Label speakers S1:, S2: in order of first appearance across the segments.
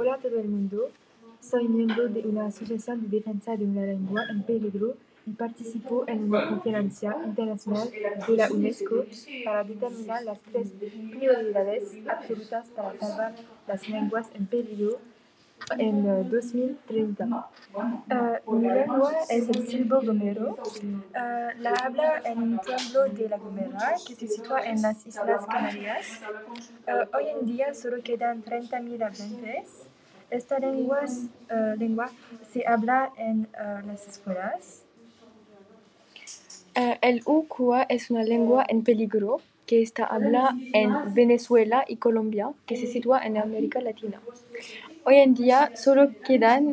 S1: Hola a todo el mundo, soy miembro de una asociación de defensa de una lengua en peligro y participo en una conferencia internacional de la UNESCO para determinar las tres prioridades absolutas para salvar las lenguas en peligro en 2030. Mi lengua es el silbo-gomero. La habla en un pueblo de La Gomera que se sitúa en las Islas Canarias. Hoy en día solo quedan 30.000 hablantes. Esta lengua se habla en las escuelas. El ucua es una lengua en peligro que está hablada en Venezuela y Colombia, que se sitúa en América Latina. Hoy en día solo quedan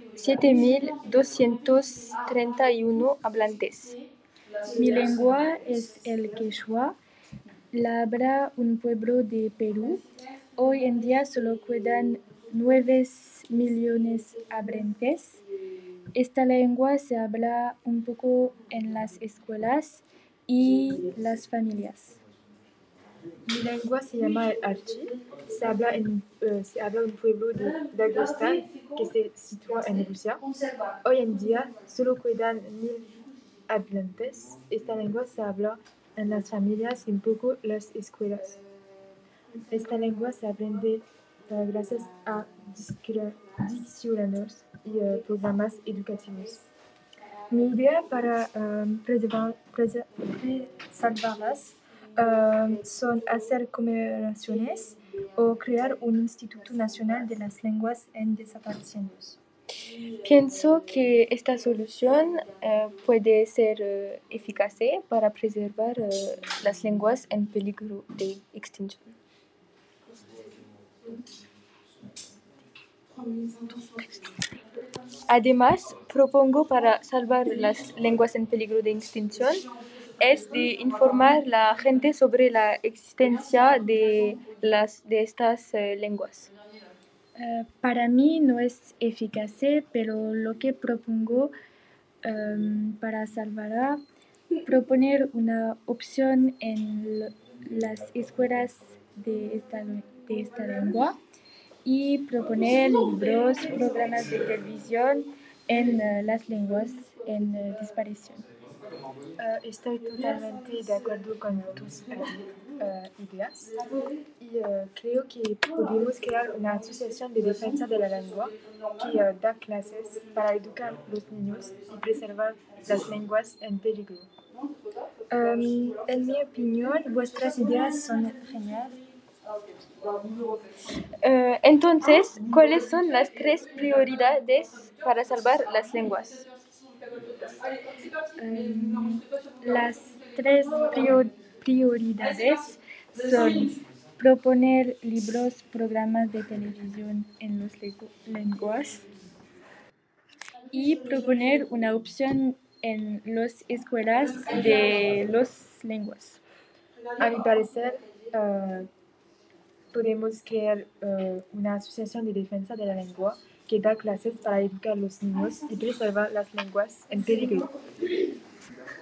S1: 7.231 hablantes.
S2: Mi lengua es el quechua. La habla un pueblo de Perú. Hoy en día solo quedan 9 millones hablantes. Esta lengua se habla un poco en las escuelas y las familias.
S1: Mi lengua se llama el archi. Se habla en un pueblo de Daguestán que se sitúa en Rusia. Hoy en día solo quedan 1.000 hablantes. Esta lengua se habla en las familias y un poco las escuelas. Esta lengua se aprende gracias a diccionarios y programas educativos. Mi idea para preservarlas son hacer conmemoraciones o crear un Instituto Nacional de las Lenguas en Desapareciendo.
S2: Pienso que esta solución puede ser eficaz para preservar las lenguas en peligro de extinción. Además, propongo para salvar las lenguas en peligro de extinción es de informar a la gente sobre la existencia de estas lenguas. Para mí no es eficaz, pero lo que propongo para salvarla, proponer una opción en las escuelas de esta lengua y proponer libros, programas de televisión en las lenguas en desaparición.
S1: Estoy totalmente de acuerdo con tus ideas y creo que podemos crear una asociación de defensa de la lengua que da clases para educar a los niños y preservar las lenguas en peligro. En mi opinión, vuestras ideas son geniales.
S2: Entonces, ¿cuáles son las tres prioridades para salvar las lenguas? Las tres prioridades son proponer libros, programas de televisión en las lenguas y proponer una opción en las escuelas de las lenguas.
S1: A mi parecer, podemos crear una asociación de defensa de la lengua que da clases para educar a los niños y preservar las lenguas en peligro.